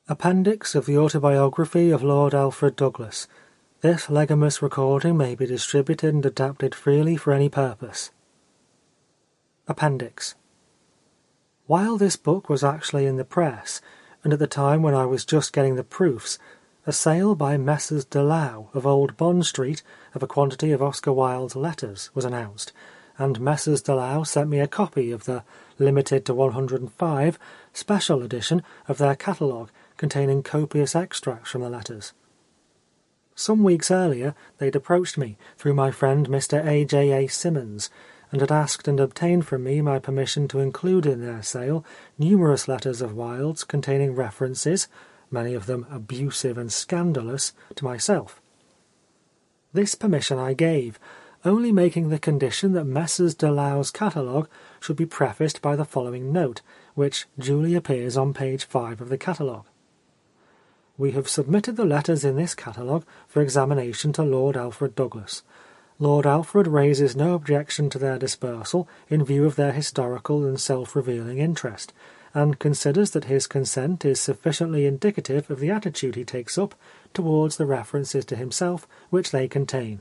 Appendix of the Autobiography of Lord Alfred Douglas. This legamus recording may be distributed and adapted freely for any purpose. Appendix. While this book was actually in the press, and at the time when I was just getting the proofs, a sale by Messrs. Delau of Old Bond Street of a quantity of Oscar Wilde's letters was announced, and Messrs. Delau sent me a copy of the limited to 105 special edition of their catalogue containing copious extracts from the letters. Some weeks earlier they'd approached me through my friend Mr. A. Symonds, and had asked and obtained from me my permission to include in their sale numerous letters of Wilde's containing references, many of them abusive and scandalous, to myself. This permission I gave, only making the condition that Messrs. Delau's catalogue should be prefaced by the following note, which duly appears on page 5 of the catalogue. We have submitted the letters in this catalogue for examination to Lord Alfred Douglas. Lord Alfred raises no objection to their dispersal in view of their historical and self-revealing interest, and considers that his consent is sufficiently indicative of the attitude he takes up towards the references to himself which they contain.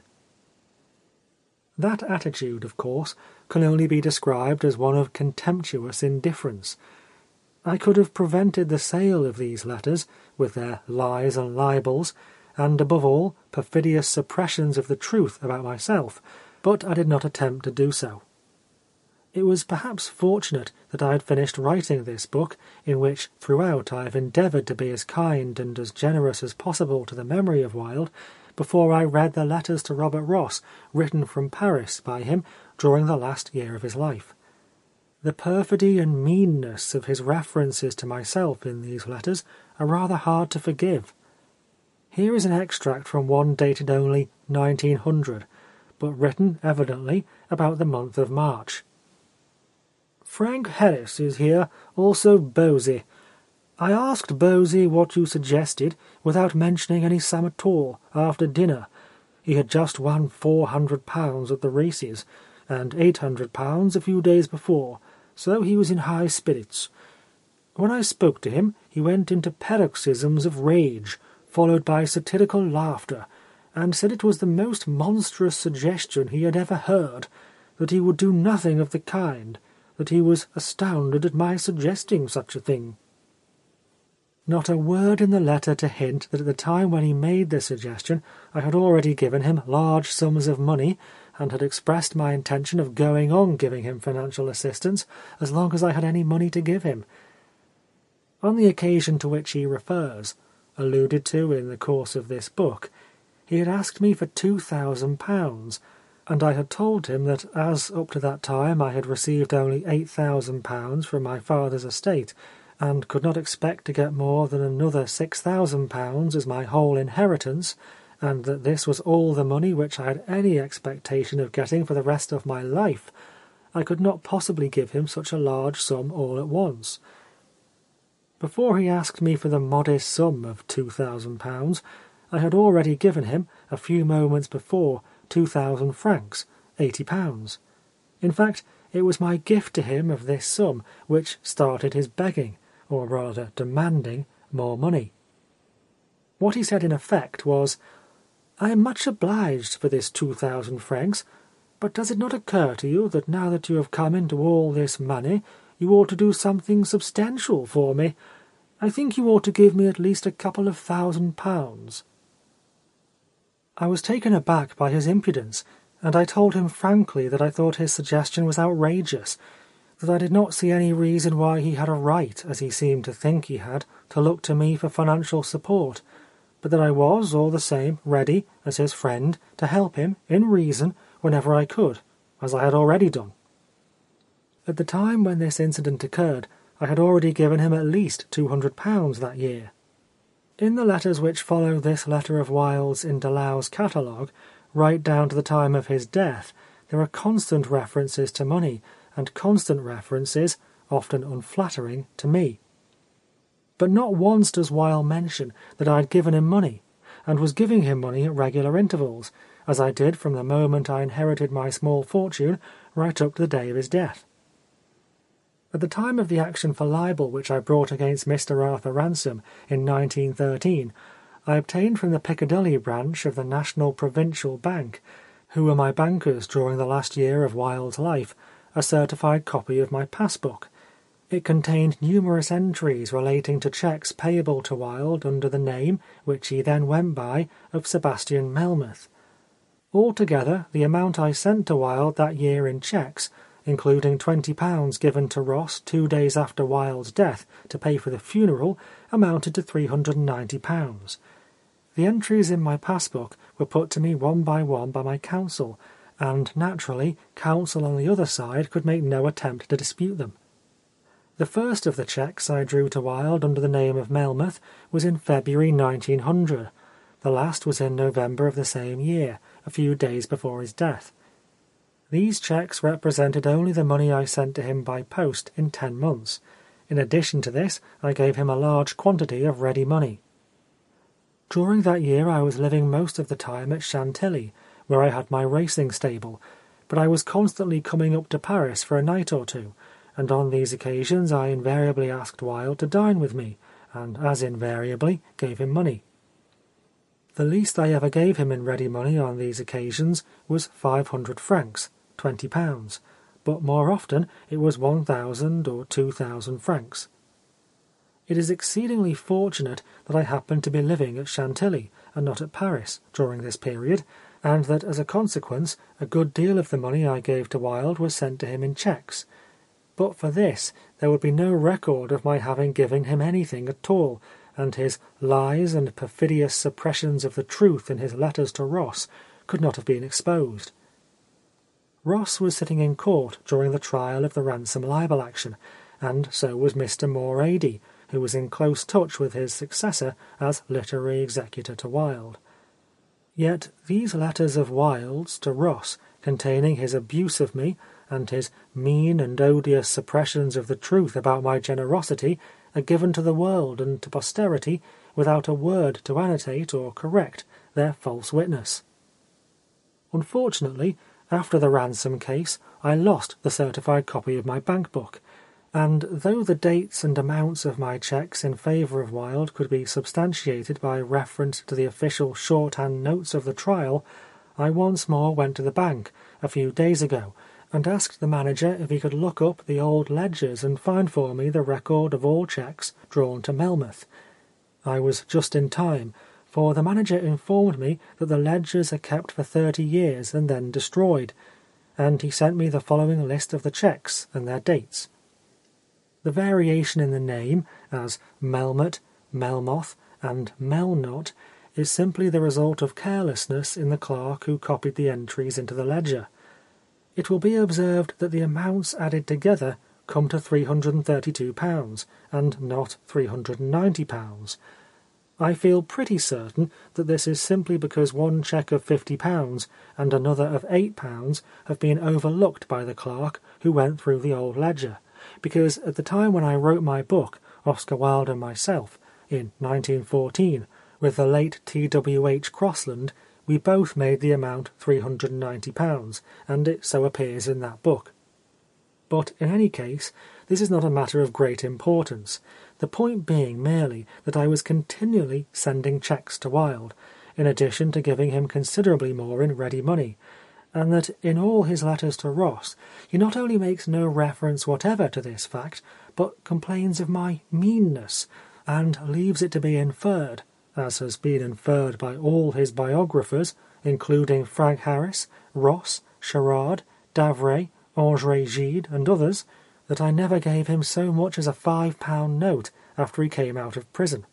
That attitude, of course, can only be described as one of contemptuous indifference. I could have prevented the sale of these letters, with their lies and libels, and above all, perfidious suppressions of the truth about myself, but I did not attempt to do so. It was perhaps fortunate that I had finished writing this book, in which throughout I have endeavoured to be as kind and as generous as possible to the memory of Wilde, before I read the letters to Robert Ross written from Paris by him during the last year of his life. The perfidy and meanness of his references to myself in these letters are rather hard to forgive. Here is an extract from one dated only 1900, but written, evidently, about the month of March. Frank Harris is here, also Bosie. I asked Bosie what you suggested, without mentioning any sum at all, after dinner. He had just won £400 at the races, and £800 a few days before, so he was in high spirits. When I spoke to him, he went into paroxysms of rage, followed by satirical laughter, and said it was the most monstrous suggestion he had ever heard, that he would do nothing of the kind, that he was astounded at my suggesting such a thing. Not a word in the letter to hint that at the time when he made the suggestion I had already given him large sums of money, and had expressed my intention of going on giving him financial assistance as long as I had any money to give him. On the occasion to which he refers, alluded to in the course of this book, he had asked me for £2,000, and I had told him that as up to that time I had received only £8,000 from my father's estate, and could not expect to get more than another £6,000 as my whole inheritance, and that this was all the money which I had any expectation of getting for the rest of my life, I could not possibly give him such a large sum all at once. Before he asked me for the modest sum of £2,000, I had already given him, a few moments before, 2,000 francs, £80. In fact, it was my gift to him of this sum which started his begging, or rather demanding, more money. What he said in effect was, I am much obliged for this 2,000 francs, but does it not occur to you that now that you have come into all this money, you ought to do something substantial for me? I think you ought to give me at least a couple of £1,000. I was taken aback by his impudence, and I told him frankly that I thought his suggestion was outrageous, that I did not see any reason why he had a right, as he seemed to think he had, to look to me for financial support, but that I was, all the same, ready, as his friend, to help him, in reason, whenever I could, as I had already done. At the time when this incident occurred, I had already given him at least £200 that year. In the letters which follow this letter of Wilde's in Delau's catalogue, right down to the time of his death, there are constant references to money, and constant references, often unflattering, to me. But not once does Wilde mention that I had given him money, and was giving him money at regular intervals, as I did from the moment I inherited my small fortune right up to the day of his death. At the time of the action for libel which I brought against Mr. Arthur Ransom in 1913, I obtained from the Piccadilly branch of the National Provincial Bank, who were my bankers during the last year of Wilde's life, a certified copy of my passbook. It contained numerous entries relating to cheques payable to Wilde under the name, which he then went by, of Sebastian Melmoth. Altogether, the amount I sent to Wilde that year in cheques, including £20 given to Ross 2 days after Wilde's death to pay for the funeral, amounted to £390. The entries in my passbook were put to me one by my counsel, and naturally counsel on the other side could make no attempt to dispute them. The first of the cheques I drew to Wilde under the name of Melmoth was in February 1900. The last was in November of the same year, a few days before his death. These cheques represented only the money I sent to him by post in 10 months. In addition to this, I gave him a large quantity of ready money. During that year I was living most of the time at Chantilly, where I had my racing stable, but I was constantly coming up to Paris for a night or two, and on these occasions I invariably asked Wilde to dine with me, and as invariably gave him money. The least I ever gave him in ready money on these occasions was 500 francs, £20, but more often it was 1,000 or 2,000 francs. It is exceedingly fortunate that I happened to be living at Chantilly, and not at Paris, during this period, and that as a consequence a good deal of the money I gave to Wilde was sent to him in cheques. But for this there would be no record of my having given him anything at all, and his lies and perfidious suppressions of the truth in his letters to Ross could not have been exposed. Ross was sitting in court during the trial of the Ransom libel action, and so was Mr. Morady, who was in close touch with his successor as literary executor to Wilde. Yet these letters of Wilde's to Ross, containing his abuse of me, and his mean and odious suppressions of the truth about my generosity, are given to the world and to posterity without a word to annotate or correct their false witness. Unfortunately, after the Ransom case, I lost the certified copy of my bank book, and though the dates and amounts of my cheques in favour of Wilde could be substantiated by reference to the official shorthand notes of the trial, I once more went to the bank, a few days ago, and asked the manager if he could look up the old ledgers and find for me the record of all cheques drawn to Melmoth. I was just in time, for the manager informed me that the ledgers are kept for 30 years and then destroyed, and he sent me the following list of the cheques and their dates. The variation in the name, as Melmoth, Melmoth, and Melnot, is simply the result of carelessness in the clerk who copied the entries into the ledger. It will be observed that the amounts added together come to £332, and not £390. I feel pretty certain that this is simply because one cheque of £50 and another of £8 have been overlooked by the clerk who went through the old ledger, because at the time when I wrote my book, Oscar Wilde and Myself, in 1914, with the late T.W.H. Crossland, we both made the amount £390, and it so appears in that book. But in any case, this is not a matter of great importance, the point being merely that I was continually sending cheques to Wilde, in addition to giving him considerably more in ready money, and that in all his letters to Ross he not only makes no reference whatever to this fact, but complains of my meanness, and leaves it to be inferred, as has been inferred by all his biographers, including Frank Harris, Ross, Sherard, Davray, André Gide, and others, that I never gave him so much as a £5 note after he came out of prison.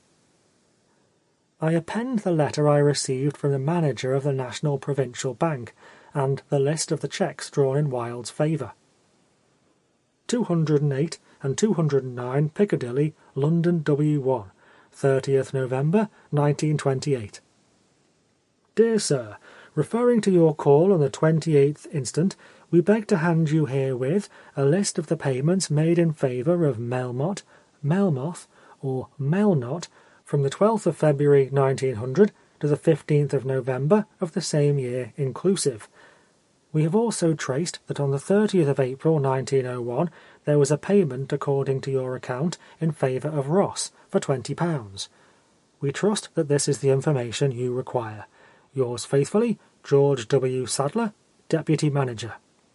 I append the letter I received from the manager of the National Provincial Bank, and the list of the cheques drawn in Wilde's favour. 208 and 209 Piccadilly, London W1, 30th November 1928. Dear Sir, referring to your call on the 28th instant, we beg to hand you herewith a list of the payments made in favour of Melmoth, Melmoth, or Melnot, from the 12th of February 1900 to the 15th of November of the same year inclusive. We have also traced that on the 30th of April 1901 there was a payment according to your account in favour of Ross for £20. We trust that this is the information you require. Yours faithfully, George W. Sadler, Deputy Manager.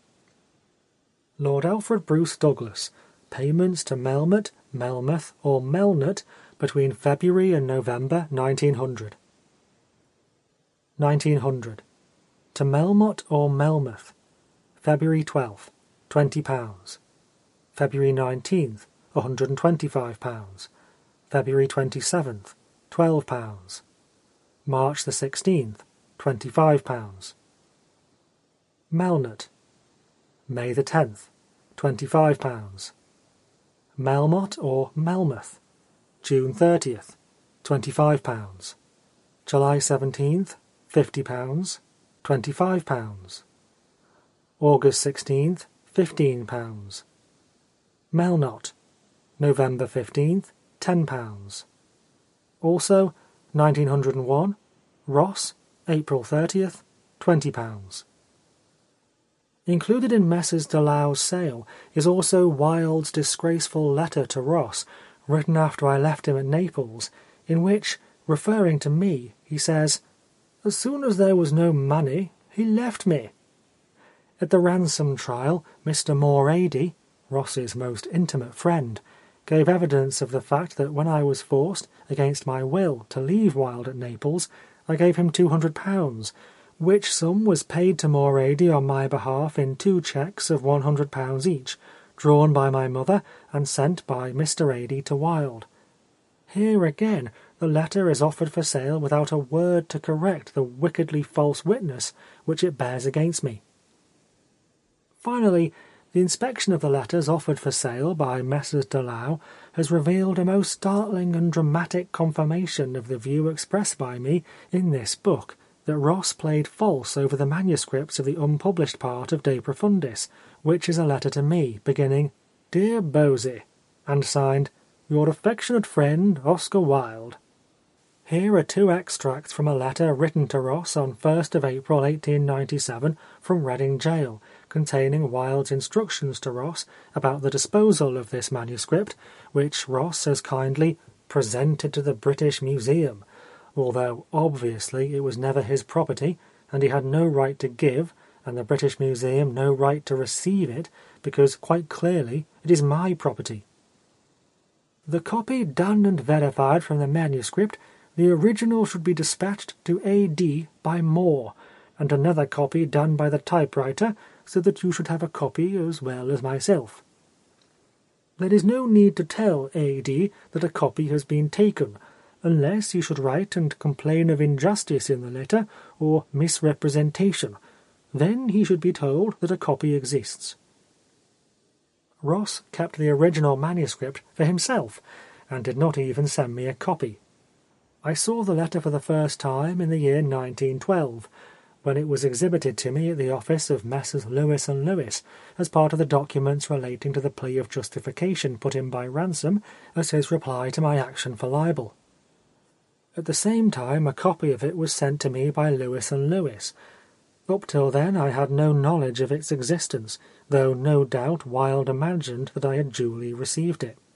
Lord Alfred Bruce Douglas. Payments to Melmoth, Melmoth or Melnett between February and November 1900. 1900. To Melmoth or Melmoth. February 12th, £20. February 19th, £125. February 27th, £12. March the 16th, £25. Melnett. May the 10th, £25. Melmoth or Melmoth. June 30th, £25. July 17th, £50. £25. August 16th, £15. Melnott. November 15th, £10. Also, 1901, Ross, April 30th, £20. Included in Messrs. Dalow's sale is also Wilde's disgraceful letter to Ross, written after I left him at Naples, in which, referring to me, he says, "As soon as there was no money, he left me." At the ransom trial, Mr. Morady, Ross's most intimate friend, gave evidence of the fact that when I was forced, against my will, to leave Wilde at Naples, I gave him £200, which sum was paid to Morady on my behalf in 2 cheques of £100 each, drawn by my mother and sent by Mr. Ady to Wilde. Here again the letter is offered for sale without a word to correct the wickedly false witness which it bears against me. Finally, the inspection of the letters offered for sale by Messrs. Dalow has revealed a most startling and dramatic confirmation of the view expressed by me in this book, that Ross played false over the manuscripts of the unpublished part of De Profundis, which is a letter to me, beginning, "Dear Bosie," and signed, "Your affectionate friend, Oscar Wilde." Here are 2 extracts from a letter written to Ross on 1st of April 1897 from Reading Gaol, containing Wilde's instructions to Ross about the disposal of this manuscript, which Ross has kindly "presented to the British Museum," although obviously it was never his property, and he had no right to give, and the British Museum no right to receive it, because quite clearly it is my property. The copy done and verified from the manuscript, the original should be dispatched to A.D. by Moore, and another copy done by the typewriter, so that you should have a copy as well as myself. There is no need to tell A.D. that a copy has been taken, unless he should write and complain of injustice in the letter, or misrepresentation. Then he should be told that a copy exists. Ross kept the original manuscript for himself, and did not even send me a copy. I saw the letter for the first time in the year 1912, when it was exhibited to me at the office of Messrs. Lewis and Lewis, as part of the documents relating to the plea of justification put in by Ransom as his reply to my action for libel. At the same time a copy of it was sent to me by Lewis and Lewis. Up till then I had no knowledge of its existence, though no doubt Wilde imagined that I had duly received it.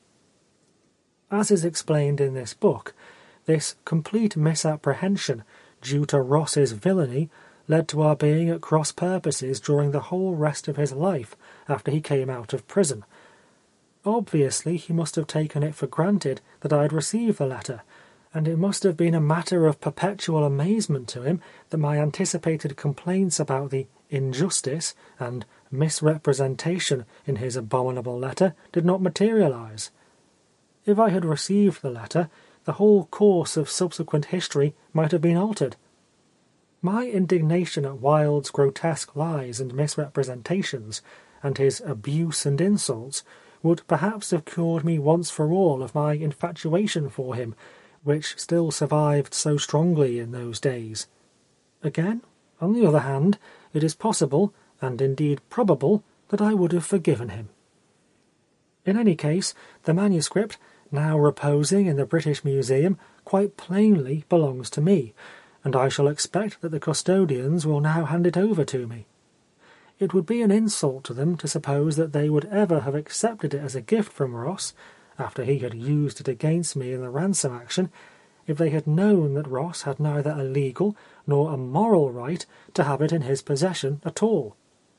As is explained in this book, this complete misapprehension, due to Ross's villainy, led to our being at cross purposes during the whole rest of his life after he came out of prison. Obviously he must have taken it for granted that I had received the letter, and it must have been a matter of perpetual amazement to him that my anticipated complaints about the injustice and misrepresentation in his abominable letter did not materialize. If I had received the letter, the whole course of subsequent history might have been altered. My indignation at Wilde's grotesque lies and misrepresentations, and his abuse and insults, would perhaps have cured me once for all of my infatuation for him, which still survived so strongly in those days. Again, on the other hand, it is possible, and indeed probable, that I would have forgiven him. In any case, the manuscript, now reposing in the British Museum, quite plainly belongs to me, and I shall expect that the custodians will now hand it over to me. It would be an insult to them to suppose that they would ever have accepted it as a gift from Ross, after he had used it against me in the ransom action, if they had known that Ross had neither a legal nor a moral right to have it in his possession at all.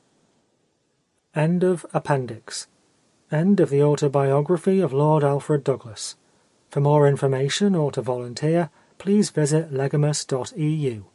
End of Appendix. End of the autobiography of Lord Alfred Douglas. For more information or to volunteer, please visit legamus.eu.